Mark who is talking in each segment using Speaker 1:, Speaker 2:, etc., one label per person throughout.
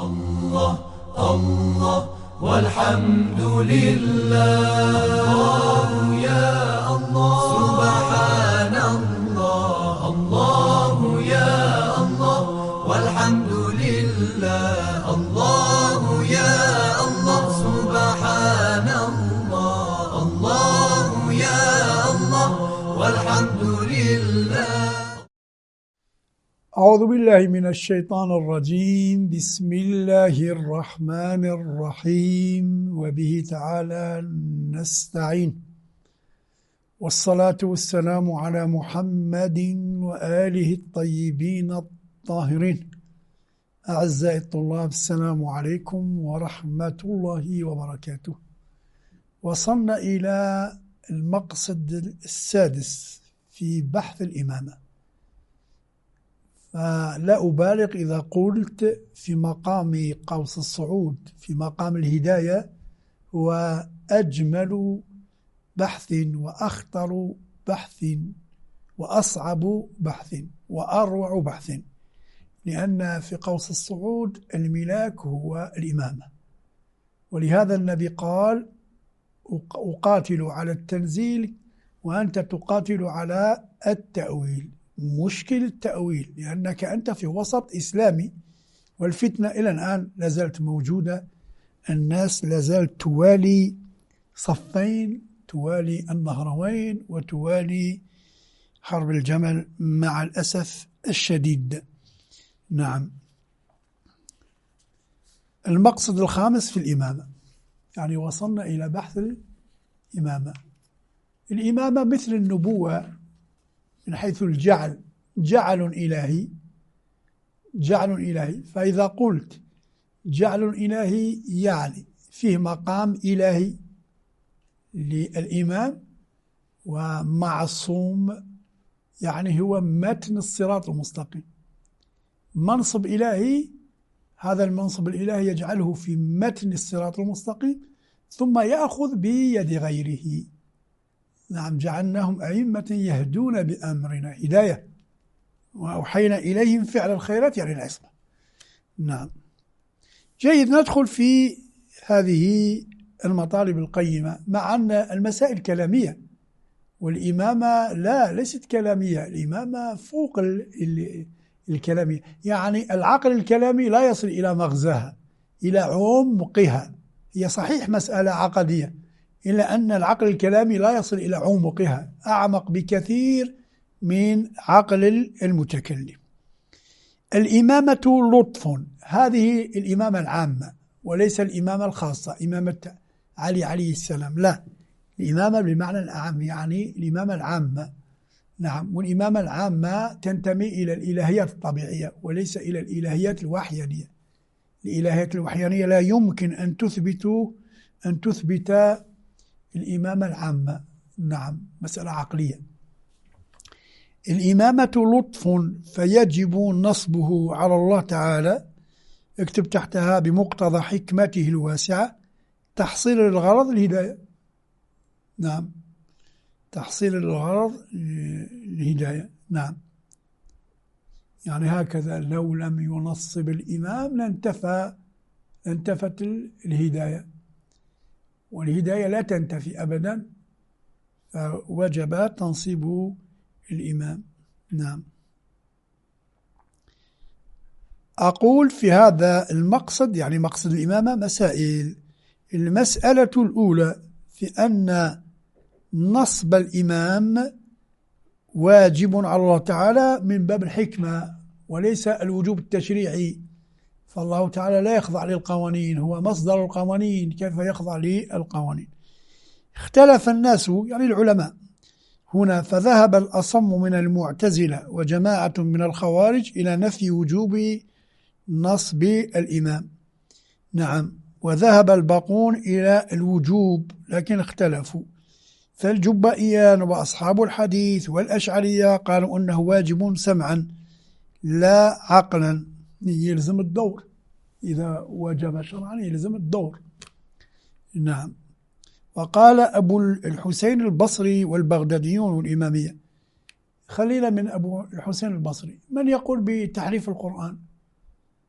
Speaker 1: الله الله والحمد لله. الله يا الله سبحان الله. الله يا الله والحمد لله. الله يا الله سبحان الله. الله يا الله والحمد لله.
Speaker 2: أعوذ بالله من الشيطان الرجيم. بسم الله الرحمن الرحيم وبه تعالى نستعين، والصلاة والسلام على محمد وآله الطيبين الطاهرين. أعزائي الطلاب، السلام عليكم ورحمة الله وبركاته. وصلنا إلى المقصد السادس في بحث الإمامة، فلا أبالغ إذا قلت في مقام قوس الصعود، في مقام الهداية، هو أجمل بحث وأخطر بحث وأصعب بحث وأروع بحث، لأن في قوس الصعود الملاك هو الإمامة. ولهذا النبي قال: أقاتل على التنزيل وأنت تقاتل على التأويل. مشكل التأويل، لأنك أنت في وسط إسلامي، والفتنة إلى الآن لازالت موجودة. الناس لازالت توالي صفين، توالي النهروين وتوالي حرب الجمل مع الأسف الشديد. نعم. المقصد الخامس في الإمامة، يعني وصلنا إلى بحث الإمامة. الإمامة مثل النبوة من حيث الجعل، جعل إلهي، جعل إلهي. فإذا قلت جعل إلهي يعني فيه مقام إلهي للإمام، ومعصوم يعني هو متن الصراط المستقيم. منصب إلهي، هذا المنصب الإلهي يجعله في متن الصراط المستقيم، ثم يأخذ بيد غيره. نعم، جعلناهم أئمة يهدون بأمرنا، هداية، وأوحينا إليهم فعل الخيرات يعني العصمة. نعم، جيد. ندخل في هذه المطالب القيمة، مع أن المسائل كلامية، والإمامة ليست كلامية. الإمامة فوق الكلامية، يعني العقل الكلامي لا يصل إلى مغزاها، إلى عمقها. هي صحيح مسألة عقدية، إلا أن العقل الكلامي لا يصل إلى عمقها، أعمق بكثير من عقل المتكلم. الإمامة لطف، هذه الإمامة العامة وليس الإمامة الخاصة، إمامة علي عليه السلام، لا، الإمامة بالمعنى الأعم، يعني الإمامة العامة. نعم، والإمامة العامة تنتمي إلى الإلهيات الطبيعية وليس إلى الإلهيات الوحيانية. الإلهيات الوحيانية لا يمكن أن تثبت الإمامة العامة. نعم، مسألة عقلية. الإمامة لطف فيجب نصبه على الله تعالى، اكتب تحتها: بمقتضى حكمته الواسعة تحصيل الغرض الهداية. نعم، تحصيل الغرض الهداية. نعم، يعني هكذا لو لم ينصب الإمام لانتفت الهداية، والهداية لا تنتفي أبدا، فوجب تنصيب الإمام. نعم. أقول في هذا المقصد، يعني مقصد الإمامة، مسائل. المسألة الأولى في أن نصب الإمام واجب على الله تعالى من باب الحكمة وليس الوجوب التشريعي، فالله تعالى لا يخضع للقوانين، هو مصدر القوانين، كيف يخضع للقوانين؟ اختلف الناس، يعني العلماء هنا، فذهب الأصم من المعتزلة وجماعة من الخوارج إلى نفي وجوب نصب الإمام. نعم، وذهب الباقون إلى الوجوب، لكن اختلفوا. فالجبائيان وأصحاب الحديث والأشعرية قالوا أنه واجب سمعا لا عقلا، يلزم الدور، إذا وجب شرعا يلزم الدور. نعم. وقال أبو الحسين البصري والبغداديون والإمامية. خلينا من أبو الحسين البصري، من يقول بتحريف القرآن؟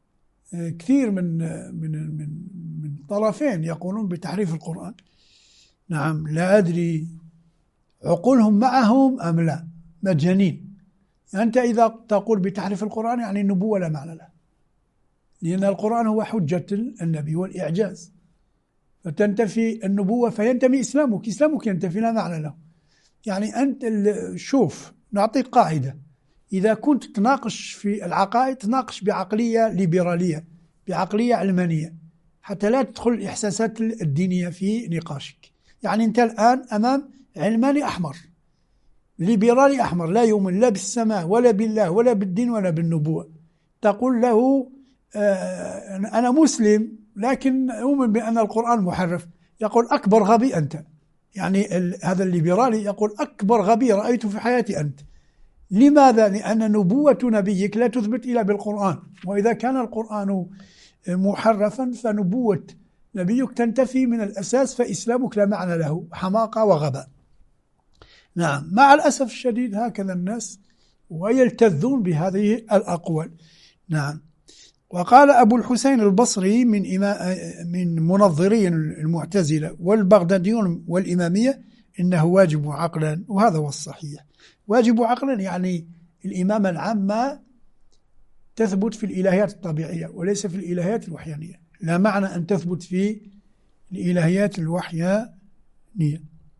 Speaker 2: كثير من طرفين يقولون بتحريف القرآن. نعم، لا أدري عقولهم معهم أم لا، مجانين. أنت إذا تقول بتحريف القرآن يعني النبوة لا معنى لها، لأن القرآن هو حجة النبي والإعجاز، فتنتفي النبوة فينتمي إسلامك ينتفي لا معنى له. يعني أنت شوف، نعطيك قاعدة: إذا كنت تناقش في العقائد تناقش بعقلية ليبرالية، بعقلية علمانية، حتى لا تدخل الإحساسات الدينية في نقاشك. يعني أنت الآن أمام علماني أحمر، ليبرالي أحمر، لا يؤمن لا بالسماء ولا بالله ولا بالدين ولا بالنبوة. تقول له أنا مسلم لكن أؤمن بأن القرآن محرف، يقول أكبر غبي أنت. يعني هذا الليبرالي يقول أكبر غبي رأيته في حياتي أنت. لماذا؟ لأن نبوة نبيك لا تثبت إلا بالقرآن، وإذا كان القرآن محرفا فنبوة نبيك تنتفي من الأساس، فإسلامك لا معنى له، حماقة وغباء. نعم، مع الأسف الشديد هكذا الناس ويلتذون بهذه الأقوال. نعم. وقال أبو الحسين البصري من منظري المعتزلة والبغداديون والإمامية إنه واجب عقلا، وهذا هو الصحيح. واجب عقلا يعني الإمامة العامة تثبت في الإلهيات الطبيعية وليس في الإلهيات الوحيانية، لا معنى أن تثبت في الإلهيات الوحيانية.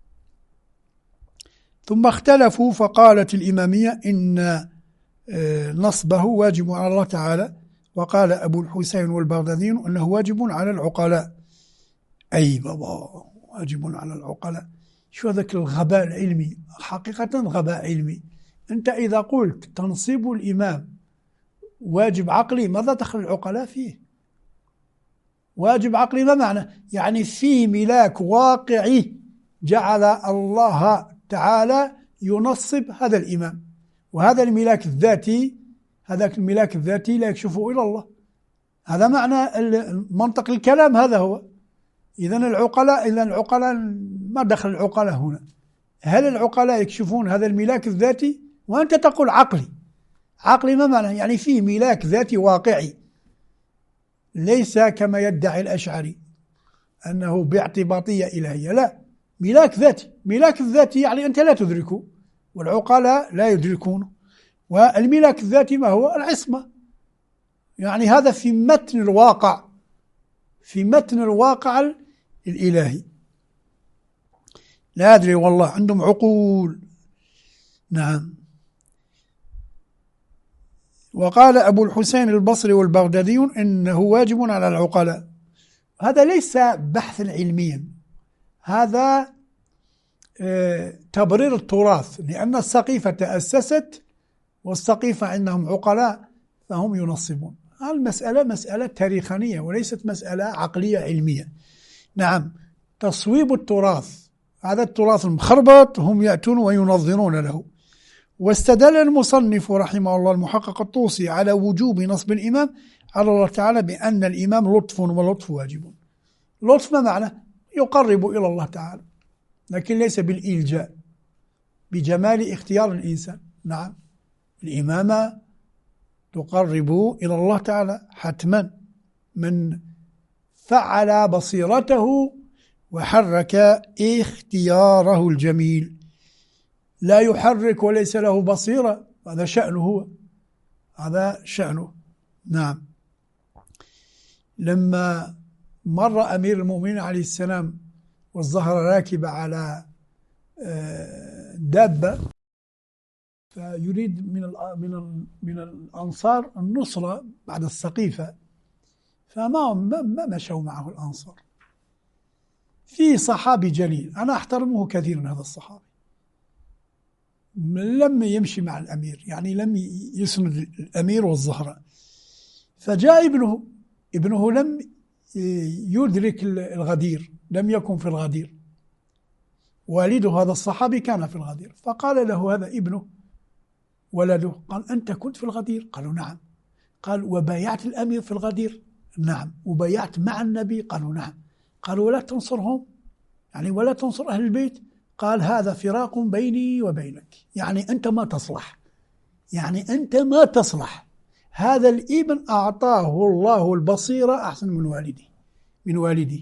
Speaker 2: ثم اختلفوا فقالت الإمامية إن نصبه واجب على الله تعالى، وقال أبو الحسين والبغداديون أنه واجب على العقلاء. أي بابا، واجب على العقلاء؟ شو ذاك الغباء العلمي، حقيقة غباء علمي. أنت إذا قلت تنصيب الإمام واجب عقلي، ماذا دخل العقلاء فيه؟ واجب عقلي ما معنى؟ يعني في ملاك واقعي جعل الله تعالى ينصب هذا الإمام، وهذا الملاك الذاتي، هذاك الملاك الذاتي لا يكشفه إلى الله. هذا معنى منطق الكلام، هذا هو. إذن العقلاء ما دخل العقلاء هنا؟ هل العقلاء يكشفون هذا الملاك الذاتي؟ وأنت تقول عقلي ما معنى؟ يعني فيه ملاك ذاتي واقعي، ليس كما يدعي الأشعري أنه باعتباطية إلهية، لا، ملاك ذاتي. ملاك الذاتي يعني أنت لا تدركه والعقلاء لا يدركونه. والملاك الذاتي ما هو؟ العصمة. يعني هذا في متن الواقع، في متن الواقع الإلهي. لا أدري والله، عندهم عقول. نعم. وقال أبو الحسين البصري والبغداديون إنه واجب على العقلاء. هذا ليس بحثا علميا، هذا تبرير التراث، لأن السقيفة تأسست والسقيفة عندهم عقلاء فهم ينصبون. المسألة مسألة تاريخانية وليست مسألة عقلية علمية. نعم، تصويب التراث، هذا التراث المخربط هم يأتون وينظرون له. واستدل المصنف رحمه الله المحقق الطوسي على وجوب نصب الإمام على الله تعالى بأن الإمام لطف، واللطف واجب. لطف ما معنى؟ يقرب إلى الله تعالى، لكن ليس بالإلجاء، بجمال اختيار الإنسان. نعم، الإمامة تقرب إلى الله تعالى حتما. من فعل بصيرته وحرك اختياره الجميل، لا يحرك وليس له بصيرة، هذا شأنه هو، هذا شأنه. نعم. لما مر أمير المؤمنين عليه السلام والزهرة راكبة على دابة، فيريد من الأنصار النصرة بعد السقيفة، فما مشوا معه الأنصار. في صحابي جليل أنا أحترمه كثيرا، هذا الصحابي لم يمشي مع الأمير، يعني لم يسند الأمير والزهرة. فجاء ابنه لم يدرك الغدير، لم يكن في الغدير، والده هذا الصحابي كان في الغدير، فقال له هذا ابنه ولده، قال أنت كنت في الغدير؟ قالوا نعم. قال وبايعت الأمير في الغدير؟ نعم. وبايعت مع النبي؟ قالوا نعم. قالوا ولا تنصرهم، يعني ولا تنصر أهل البيت؟ قال هذا فراق بيني وبينك، يعني أنت ما تصلح، يعني أنت ما تصلح. هذا الابن أعطاه الله البصيرة أحسن من والده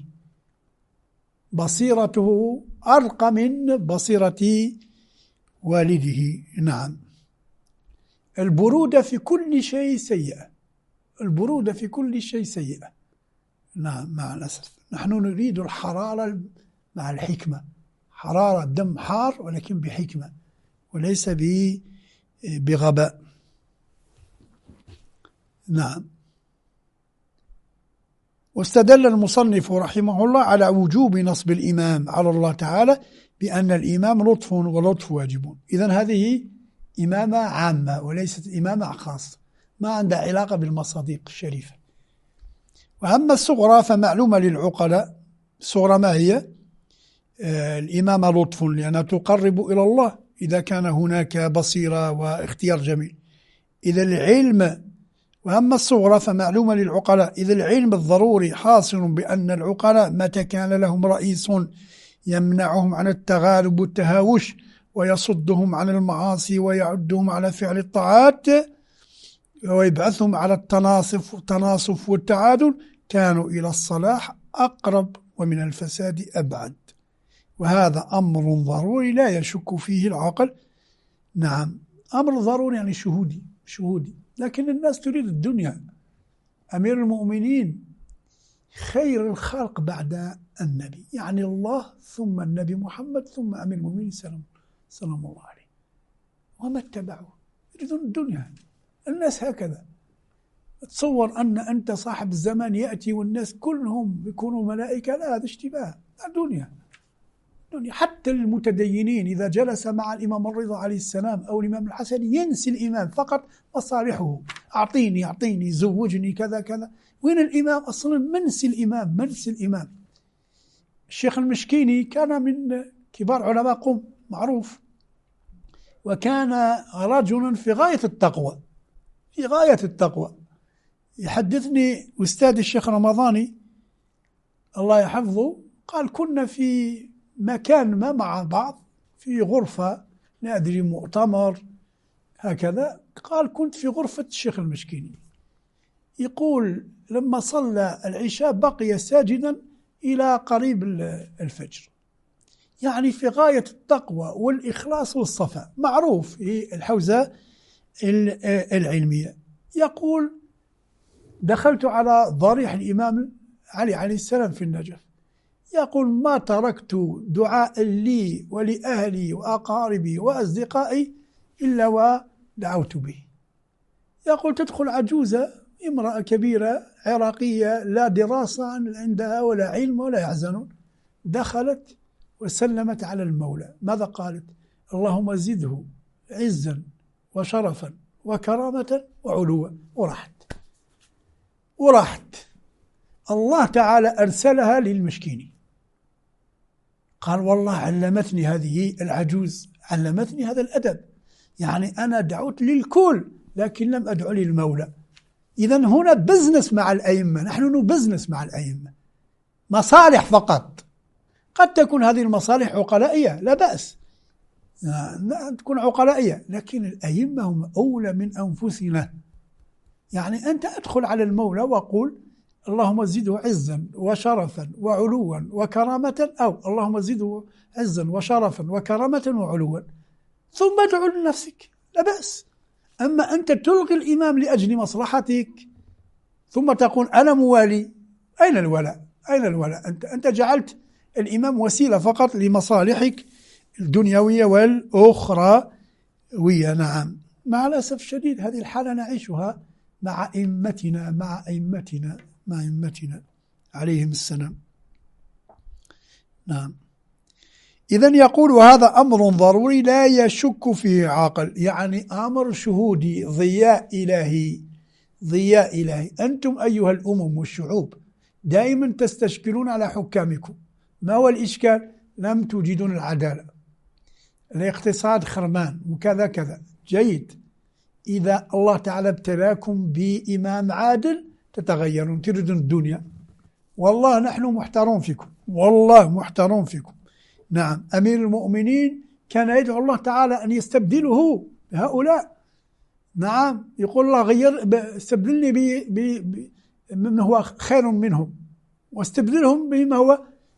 Speaker 2: بصيرته أرقى من بصيرة والده. نعم. البرودة في كل شيء سيئة، البرودة في كل شيء سيئة. نعم مع الأسف نحن نريد الحرارة مع الحكمة، حرارة دم حار ولكن بحكمة وليس بغباء. نعم. واستدل المصنف رحمه الله على وجوب نصب الإمام على الله تعالى بأن الإمام لطف ولطف واجب. إذن هذه إمامة عامة وليست إمامة خاصة، ما عندها علاقة بالمصادق الشريفة. وأما الصغرى فمعلومة للعقلاء. الصغرى ما هي؟ الإمامة لطف لأنها تقرب إلى الله إذا كان هناك بصيرة واختيار جميل. إذا العلم وأما الصغرى فمعلومة للعقلاء إذا العلم الضروري حاصل بأن العقلاء متى كان لهم رئيس يمنعهم عن التغالب والتهاوش ويصدهم عن المعاصي ويعدهم على فعل الطاعات ويبعثهم على التناصف والتعادل كانوا إلى الصلاح أقرب ومن الفساد أبعد، وهذا أمر ضروري لا يشك فيه العقل. نعم. أمر ضروري يعني شهودي، لكن الناس تريد الدنيا. أمير المؤمنين خير الخلق بعد النبي، يعني الله ثم النبي محمد ثم أمير المؤمنين سلام الله عليه، وما اتبعوه يريدون الدنيا. الناس هكذا. تصور أن أنت صاحب الزمان يأتي والناس كلهم يكونوا ملائكة، لا هذا اشتباه. الدنيا حتى المتدينين إذا جلس مع الإمام الرضا عليه السلام أو الإمام الحسن ينسي الإمام فقط مصالحه، أعطيني زوجني كذا. وين الإمام أصلا؟ منسي الإمام. الشيخ المشكيني كان من كبار علماء قم معروف، وكان رجلا في غاية التقوى. يحدثني أستاذ الشيخ رمضاني الله يحفظه، قال كنا في مكان ما مع بعض في غرفة لا أدري مؤتمر هكذا، قال كنت في غرفة الشيخ المشكيني، يقول لما صلى العشاء بقي ساجدا إلى قريب الفجر، يعني في غاية التقوى والإخلاص والصفاء، معروف في الحوزة العلمية. يقول دخلت على ضريح الإمام علي عليه السلام في النجف، يقول ما تركت دعاء لي ولأهلي وأقاربي وأصدقائي إلا ودعوت به. يقول تدخل عجوزة امرأة كبيرة عراقية لا دراسة عندها ولا علم ولا يحزنون، دخلت وسلمت على المولى. ماذا قالت؟ اللهم زده عزا وشرفا وكرامة وعلوا، ورحت. الله تعالى أرسلها للمشكيني، قال والله علمتني هذه العجوز، علمتني هذا الأدب، يعني أنا دعوت للكل لكن لم أدعو للمولى. إذن هنا بزنس مع الأئمة، نحن بزنس مع الأئمة، مصالح فقط. قد تكون هذه المصالح عقلائية لا بأس، تكون عقلائية، لكن الأئمة هم أولى من أنفسنا. يعني أنت أدخل على المولى وقول اللهم زده عزا وشرفا وعلوا وكرامة، أو اللهم زده عزا وشرفا وكرامة وعلوا، ثم ادعو لنفسك لا بأس. أما أنت تلغي الإمام لأجل مصلحتك ثم تقول أنا موالي، أين الولاء؟ أنت جعلت الإمام وسيلة فقط لمصالحك الدنيوية والأخروية. نعم. مع الأسف الشديد هذه الحالة نعيشها مع أئمتنا عليهم السلام. نعم. إذن يقول وهذا أمر ضروري لا يشك فيه عاقل، يعني أمر شهودي، ضياء إلهي. أنتم أيها الأمم والشعوب دائما تستشكلون على حكامكم. ما هو الإشكال؟ لم توجدون العدالة، الاقتصاد خرمان وكذا جيد. إذا الله تعالى ابتلاكم بإمام عادل تتغيرون، تريدون الدنيا. والله نحن محترون فيكم. نعم. أمير المؤمنين كان يدعو الله تعالى أن يستبدله بهؤلاء، نعم، يقول الله استبدلني بمن هو خير منهم واستبدلهم بما هو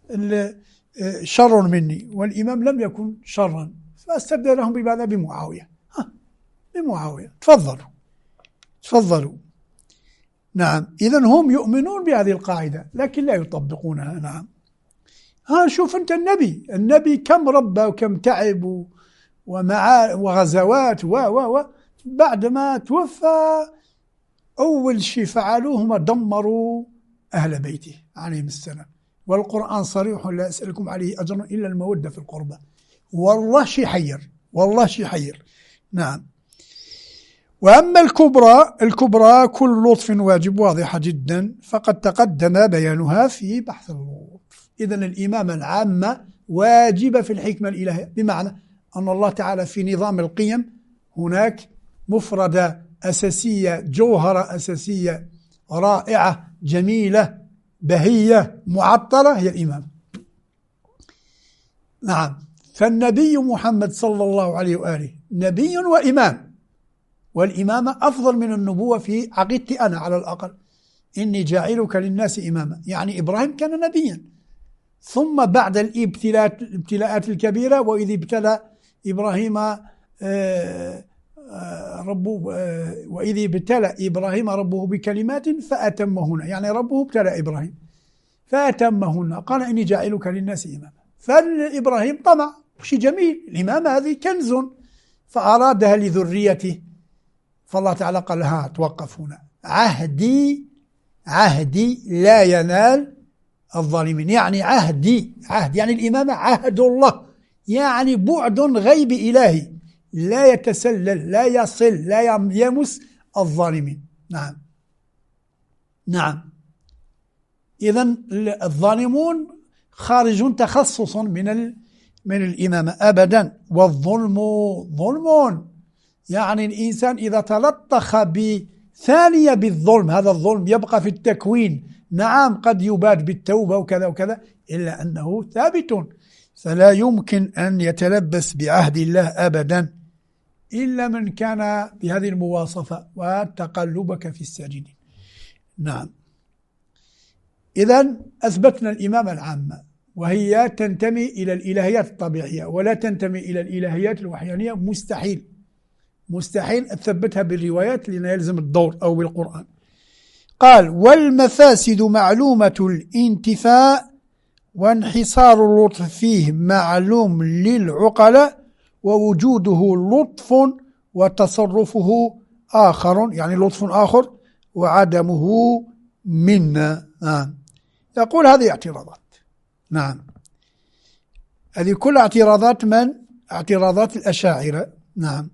Speaker 2: شر مني، والإمام لم يكن شرا فاستبدلهم بماذا؟ بمعاوية. بمعاوية. تفضلوا. نعم، إذن هم يؤمنون بهذه القاعدة لكن لا يطبقونها. نعم. شوف أنت النبي كم ربى وكم تعب وغزوات بعدما توفى أول شيء فعلوه هم دمروا أهل بيته عليهم السلام، والقرآن صريح لا أسألكم عليه أجرا إلا المودة في القربى. والله شيء حير. نعم. وأما الكبرى كل لطف واجب واضحة جدا فقد تقدم بيانها في بحث اللطف. إذن الإمامة العامة واجبة في الحكمة الإلهية، بمعنى أن الله تعالى في نظام القيم هناك مفردة أساسية، جوهرة أساسية رائعة جميلة بهية معطلة، هي الإمامة. نعم. فالنبي محمد صلى الله عليه وآله نبي وإمام، والإمامة أفضل من النبوة في عقيدتي أنا على الأقل. إني جاعلك للناس إماما، يعني إبراهيم كان نبيا، ثم بعد الابتلاءات الكبيرة وإذ ابتلى إبراهيم وإذ ابتلى إبراهيم ربه بكلمات فأتمهن، يعني ربه ابتلى إبراهيم فأتمهن، قال إني جاعلك للناس إماما. فإبراهيم طمع، شيء جميل، الإمامة هذه كنز فأرادها لذريته، فالله تعالى قال توقف هنا، عهدي لا ينال الظالمين. يعني عهد يعني الإمامة عهد الله، يعني بعد غيب إلهي لا يتسلل لا يصل لا يمس الظالمين. نعم. إذن الظالمون خارج تخصص من الإمامة أبدا. والظلم ظلم، يعني الإنسان إذا تلطخ بثانية بالظلم، هذا الظلم يبقى في التكوين، نعم قد يباد بالتوبة وكذا وكذا، إلا أنه ثابت، فلا يمكن أن يتلبس بعهد الله أبدا إلا من كان بهذه المواصفة وتقلبك في الساجدين. نعم. إذن أثبتنا الإمامة العامة، وهي تنتمي إلى الإلهيات الطبيعية ولا تنتمي إلى الإلهيات الوحيانية، مستحيل أثبتها بالروايات لأن يلزم الدور أو بالقرآن. قال: والمفاسد معلومة الانتفاء وانحصار اللطف فيه معلوم للعقلاء، ووجوده لطف وتصرفه آخر، يعني لطف آخر، وعدمه منا. يقول هذه اعتراضات. نعم، هذه كل اعتراضات اعتراضات الأشاعرة. نعم.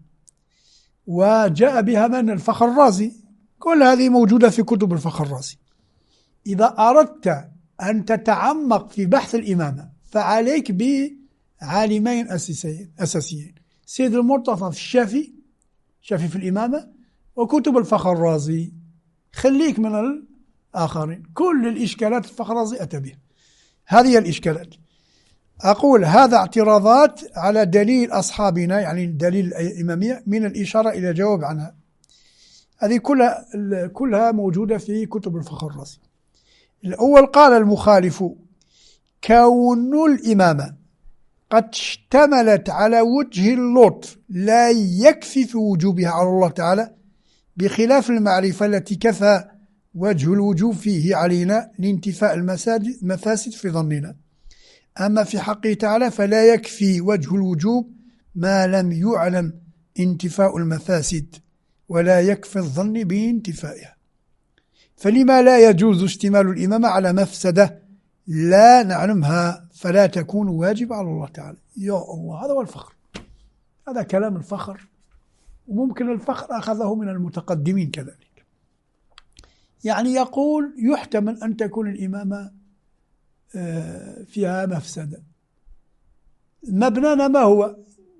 Speaker 2: وجاء بها من الفخر الرازي، كل هذه موجودة في كتب الفخر الرازي. إذا أردت أن تتعمق في بحث الإمامة فعليك بعالمين أساسيين، سيد المرتضى في الشافي في الإمامة، وكتب الفخر الرازي. خليك من الآخرين، كل الإشكالات الفخر الرازي أتى بها. هذه الإشكالات. أقول هذا اعتراضات على دليل أصحابنا، يعني دليل الإمامية، من الإشارة إلى الجواب عنها. هذه كلها موجودة في كتب الفخر الرازي. الأول: قال المخالف: كون الإمامة قد اشتملت على وجه اللطف لا يكفي في وجوبها على الله تعالى، بخلاف المعرفة التي كفى وجه الوجوب فيه علينا لانتفاء المفاسد في ظننا. أما في حقه تعالى فلا يكفي وجه الوجوب ما لم يعلم انتفاء المفاسد، ولا يكفي الظن بانتفائها. فلما لا يجوز اشتمال الإمامة على مفسدة لا نعلمها فلا تكون واجب على الله تعالى؟ يا الله، هذا هو الفخر، هذا كلام الفخر، وممكن الفخر أخذه من المتقدمين كذلك. يعني يقول يحتمل أن تكون الإمامة فيها مفسدة. مبنانا ما هو؟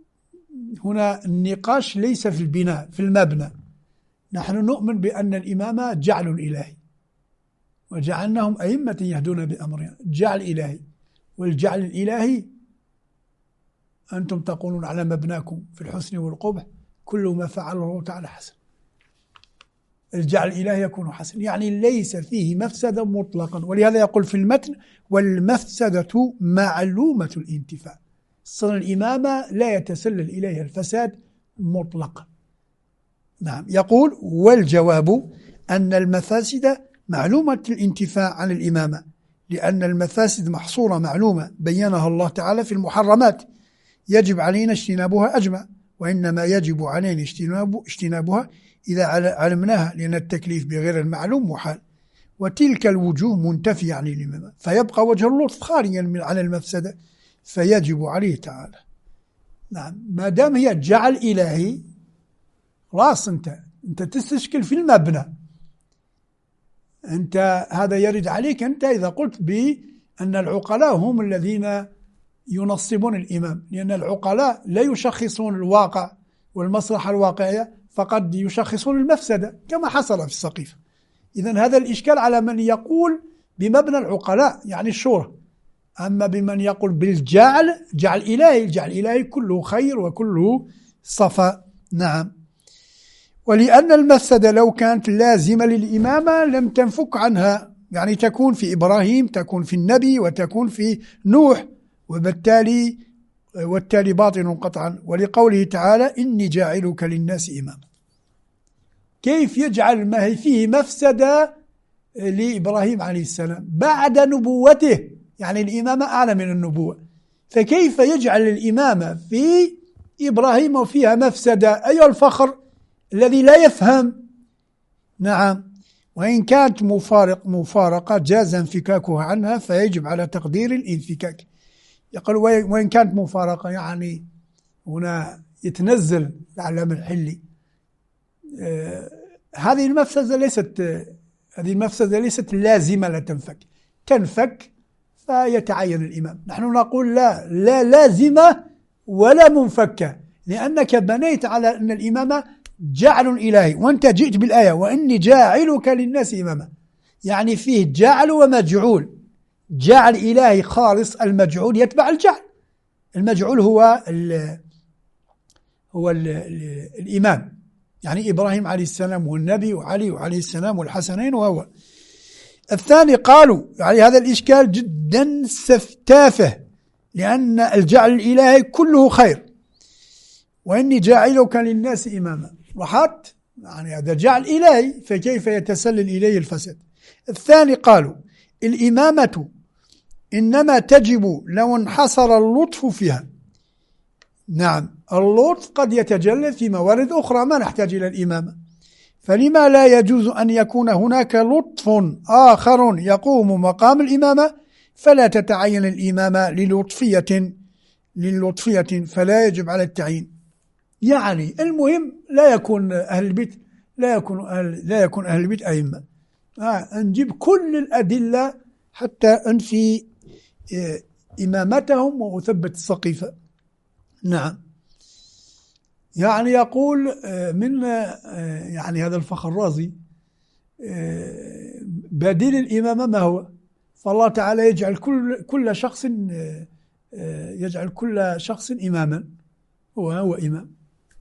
Speaker 2: هنا النقاش ليس في البناء، في المبنى. نحن نؤمن بأن الإمامة جعل إلهي، وجعلناهم أئمة يهدون بأمرنا، جعل إلهي. والجعل الإلهي أنتم تقولون على مبناكم في الحسن والقبح كل ما فعله الله تعالى حسن. الجعل الإلهي يكون حسن، يعني ليس فيه مفسدة مطلقا. ولهذا يقول في المتن: والمفسدة معلومة الانتفاع. صنع الإمامة لا يتسلل إليها الفساد مطلقا. نعم. يقول: والجواب أن المفاسد معلومة الانتفاع عن الإمامة، لأن المفاسد محصورة معلومة بينها الله تعالى في المحرمات يجب علينا اجتنابها أجمع، وإنما يجب علينا اجتنابها إذا علمناها، لأن التكليف بغير المعلوم محال، وتلك الوجوه منتفية عن الإمامة، فيبقى وجه اللطف خارجا عن المفسدة، فيجب عليه تعالى. نعم. ما دام هي جعل إلهي، راس أنت تستشكل في المبنى. أنت هذا يرد عليك أنت إذا قلت بأن العقلاء هم الذين ينصبون الإمام، لأن العقلاء لا يشخصون الواقع والمصلحة الواقعية، فقد يشخصون المفسدة كما حصل في السقيفة. إذن هذا الإشكال على من يقول بمبنى العقلاء يعني الشورى، أما بمن يقول بالجعل، جعل إلهي، الجعل الإلهي كله خير وكله صفاء. نعم. ولأن المفسدة لو كانت لازمة للإمامة لم تنفك عنها، يعني تكون في إبراهيم، تكون في النبي، وتكون في نوح، والتالي باطل قطعا. ولقوله تعالى: إني جاعلك للناس إماما. كيف يجعل ما هي فيه مفسدة لإبراهيم عليه السلام بعد نبوته؟ يعني الإمامة أعلى من النبوة، فكيف يجعل الإمامة في إبراهيم وفيها مفسدة؟ أيها الفخر الذي لا يفهم. نعم. وإن كانت مفارقة جاز انفكاكها عنها، فيجب على تقدير الانفكاك. يقول: وإن كانت مفارقة، يعني هنا يتنزل العلامة الحلي. هذه المفسدة ليست لازمة لا تنفك فيتعين الإمام. نحن نقول لا لازمة ولا منفكة، لأنك بنيت على أن الإمامة جعل إلهي، وأنت جئت بالآية: وإني جاعلك للناس إماما، يعني فيه جعل ومجعول. جعل إلهي خالص، المجعول يتبع الجعل. المجعول هو الإمام، يعني إبراهيم عليه السلام والنبي وعلي عليه السلام والحسنين وهو. الثاني قالوا يعني هذا الإشكال جدا تافه، لأن الجعل الإلهي كله خير، وإني جاعلك للناس إماما رحت، يعني هذا جعل إلهي، فكيف يتسلل إليه الفساد؟ الثاني قالوا: الإمامة إنما تجب لو انحصر اللطف فيها. نعم. اللطف قد يتجلى في موارد أخرى ما نحتاج إلى الإمامة، فلما لا يجوز أن يكون هناك لطف آخر يقوم مقام الإمامة، فلا تتعين الإمامة للطفية فلا يجب على التعيين. يعني المهم لا يكون أهل البيت أئمة. نجيب كل الأدلة حتى أنفي إمامتهم وأثبت السقيفة. نعم. يعني يقول يعني هذا الفخر الرازي بديل الإمامة ما هو؟ فالله تعالى يجعل كل شخص إماما، هو إمام.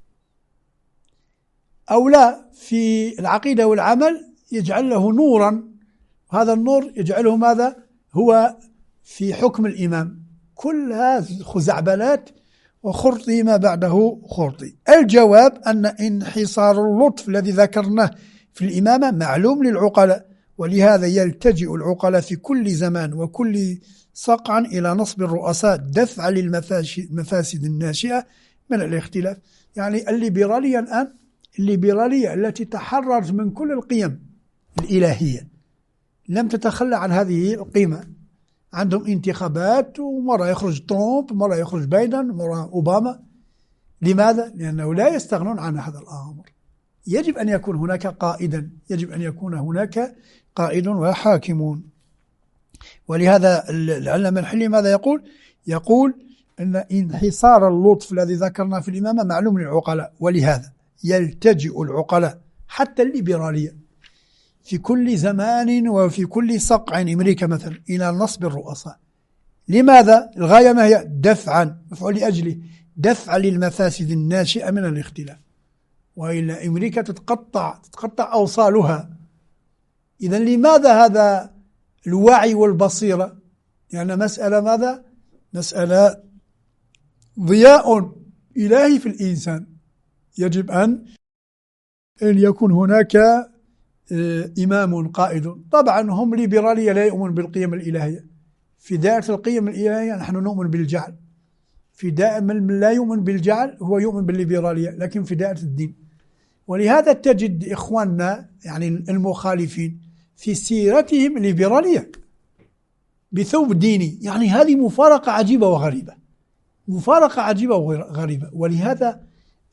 Speaker 2: أو لا، في العقيدة والعمل يجعل له نورا، هذا النور يجعله ماذا؟ هو في حكم الإمام. كل هذه خزعبلات وخرطي ما بعده خرطي. الجواب أن انحصار اللطف الذي ذكرناه في الإمامة معلوم للعقلاء، ولهذا يلتجئ العقلاء في كل زمان وكل صقع إلى نصب الرؤساء دفعا للمفاسد الناشئة من الاختلاف. يعني الليبرالية الآن، الليبرالية التي تحررت من كل القيم الإلهية لم تتخلى عن هذه القيمة. عندهم انتخابات، ومرة يخرج ترامب، مرة يخرج بايدن، مرة أوباما. لماذا؟ لأنه لا يستغنون عن هذا الأمر. يجب أن يكون هناك قائدا، يجب أن يكون هناك قائد وحاكمون. ولهذا العلامة الحلي ماذا يقول؟ يقول أن انحصار اللطف الذي ذكرنا في الإمامة معلوم للعقلاء، ولهذا يلتجئ العقلاء حتى الليبرالية في كل زمان وفي كل صقع، أمريكا مثلا، إلى نصب الرؤساء. لماذا؟ الغاية ما هي؟ دفعا، مفعول لأجله، دفع للمفاسد الناشئة من الاختلاف. وإلا أمريكا تتقطع أوصالها. إذا لماذا هذا الوعي والبصيرة؟ يعني مسألة ماذا؟ مسألة ضياء إلهي في الإنسان، يجب أن يكون هناك إمام قائد. طبعا هم ليبرالية لا يؤمن بالقيم الإلهية. في دائرة القيم الإلهية نحن نؤمن بالجعل، في دائرة من لا يؤمن بالجعل هو يؤمن بالليبرالية، لكن في دائرة الدين. ولهذا تجد إخواننا يعني المخالفين في سيرتهم ليبرالية بثوب ديني. يعني هذه مفارقة عجيبة وغريبة، مفارقة عجيبة وغريبة. ولهذا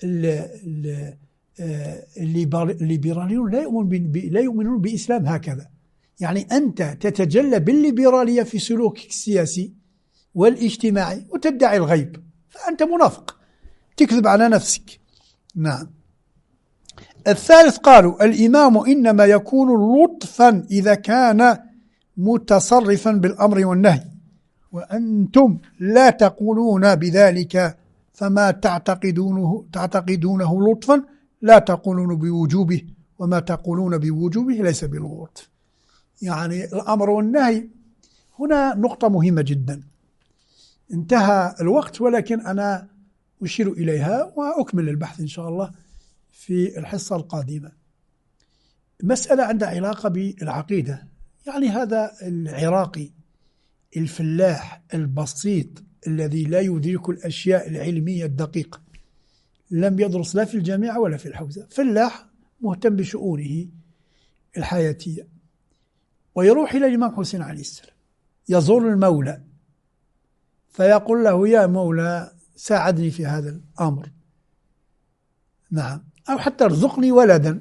Speaker 2: الليبراليون لا يؤمنون بإسلام هكذا. يعني أنت تتجلى بالليبرالية في سلوكك السياسي والاجتماعي وتدعي الغيب، فأنت منافق، تكذب على نفسك. نعم. الثالث قالوا الإمام إنما يكون لطفا إذا كان متصرفا بالأمر والنهي، وأنتم لا تقولون بذلك، فما تعتقدونه لطفا لا تقولون بوجوبه، وما تقولون بوجوبه ليس باللطف. يعني الأمر والنهي هنا نقطة مهمة جدا. انتهى الوقت، ولكن أنا أشير إليها وأكمل البحث إن شاء الله في الحصة القادمة. مسألة عندها علاقة بالعقيدة. يعني هذا العراقي الفلاح البسيط الذي لا يدرك الأشياء العلمية الدقيقة، لم يدرس لا في الجامعة ولا في الحوزة، فلاح مهتم بشؤونه الحياتية، ويروح إلى الإمام حسين عليه السلام يزور المولى فيقول له يا مولى ساعدني في هذا الأمر، نعم، أو حتى ارزقني ولدا.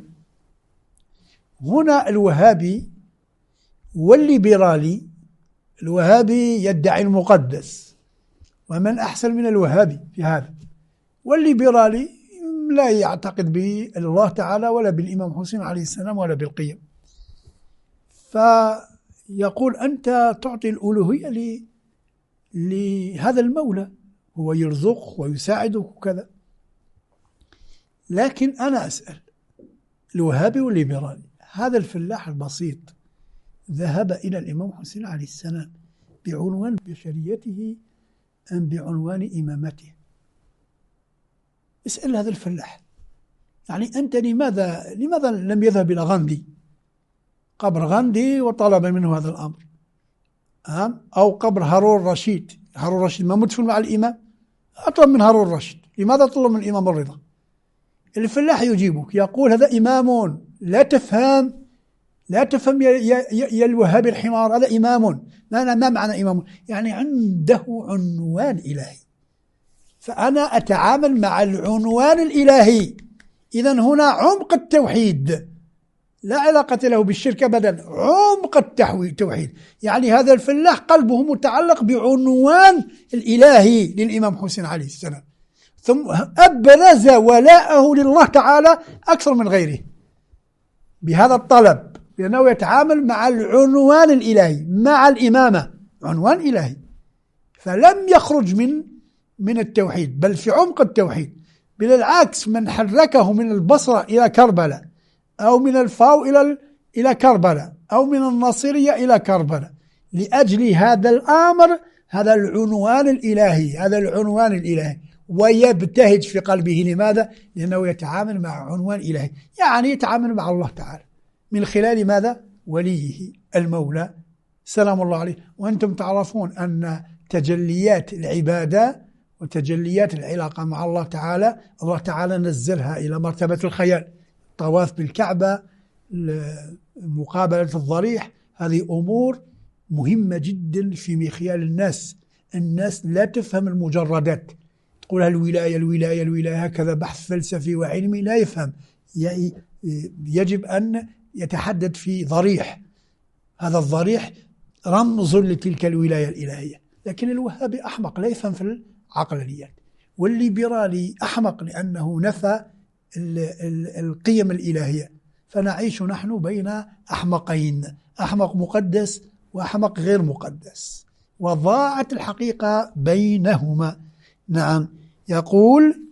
Speaker 2: هنا الوهابي والليبرالي، الوهابي يدعي المقدس، ومن أحسن من الوهابي في هذا، والليبرالي لا يعتقد بالله تعالى ولا بالإمام حسين عليه السلام ولا بالقيم. فيقول أنت تعطي الألوهية لهذا المولى، هو يرزق ويساعدك وكذا. لكن أنا أسأل الوهابي والليبرالي، هذا الفلاح البسيط ذهب إلى الإمام حسين عليه السلام بعنوان بشريته أم بعنوان إمامته؟ اسأل هذا الفلاح. يعني أنت لماذا لم يذهب إلى غاندي، قبر غاندي، وطلب منه هذا الأمر؟ أو قبر هارون الرشيد. هارون الرشيد ما مدفن مع الإمام؟ أطلب من هارون الرشيد. لماذا طلب من الإمام الرضا؟ الفلاح يجيبك يقول هذا إمام، لا تفهم يا الوهابي الحمار، هذا إمام. ما معنى إمام؟ يعني عنده عنوان إلهي، فأنا أتعامل مع العنوان الإلهي. إذن هنا عمق التوحيد لا علاقة له بالشرك أبدا، عمق التوحيد. يعني هذا الفلاح قلبه متعلق بعنوان الإلهي للإمام حسين عليه السلام، ثم أبرز ولاءه لله تعالى أكثر من غيره بهذا الطلب، لأنه يتعامل مع العنوان الإلهي، مع الإمامة، عنوان إلهي. فلم يخرج من التوحيد، بل في عمق التوحيد. بالعكس، من حركه من البصرة إلى كربلاء، أو من الفاو إلى كربلاء، أو من الناصرية إلى كربلاء، لأجل هذا الأمر، هذا العنوان الإلهي، هذا العنوان الإلهي، ويبتهج في قلبه. لماذا؟ لأنه يتعامل مع عنوان إلهي، يعني يتعامل مع الله تعالى من خلال ماذا؟ وليه المولى سلام الله عليه. وأنتم تعرفون أن تجليات العبادة وتجليات العلاقة مع الله تعالى نزلها إلى مرتبة الخيال. طواف بالكعبة، مقابلة الضريح، هذه أمور مهمة جدا في مخيال الناس لا تفهم المجردات، تقول الولاية هكذا بحث فلسفي وعلمي لا يفهم. يجب أن يتحدث في ضريح، هذا الضريح رمز لتلك الولاية الإلهية. لكن الوهابي أحمق، لا يفهم في العقلانيات، والليبرالي أحمق لأنه نفى القيم الإلهية. فنعيش نحن بين أحمقين، أحمق مقدس وأحمق غير مقدس، وضاعت الحقيقة بينهما. نعم. يقول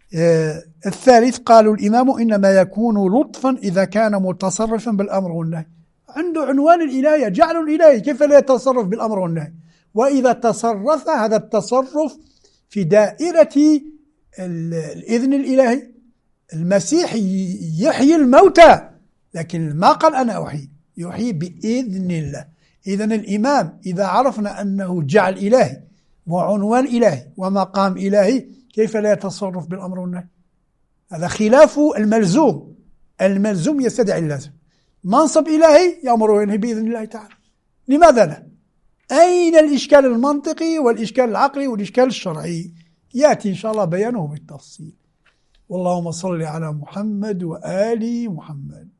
Speaker 2: الثالث قالوا الإمام إنما يكون لطفا إذا كان متصرفا بالأمر والنهي. عنده عنوان الإلهية، جعل الإلهي، كيف لا يتصرف بالأمر والنهي؟ وإذا تصرف هذا التصرف في دائرة الإذن الإلهي. المسيح يحيي الموتى، لكن ما قال أنا أحيي، يحيي بإذن الله. إذن الإمام إذا عرفنا أنه جعل إلهي وعنوان إلهي ومقام إلهي، كيف لا يتصرف بالأمر والنهي؟ هذا خلاف الملزوم. الملزوم يستدعي اللازم. منصب إلهي يأمر وينهي بإذن الله تعالى. لماذا لا؟ أين الإشكال المنطقي والإشكال العقلي والإشكال الشرعي؟ يأتي إن شاء الله بيانه بالتفصيل. واللهم صل على محمد وآل محمد.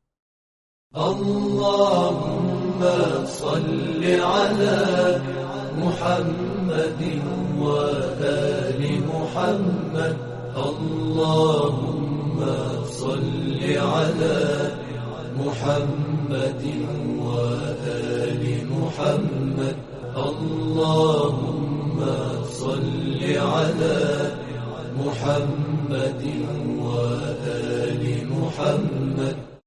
Speaker 1: اللهم صل على محمد وآل محمد. اللهم صل على محمد وآل محمد. اللهم صل على محمد وآل محمد.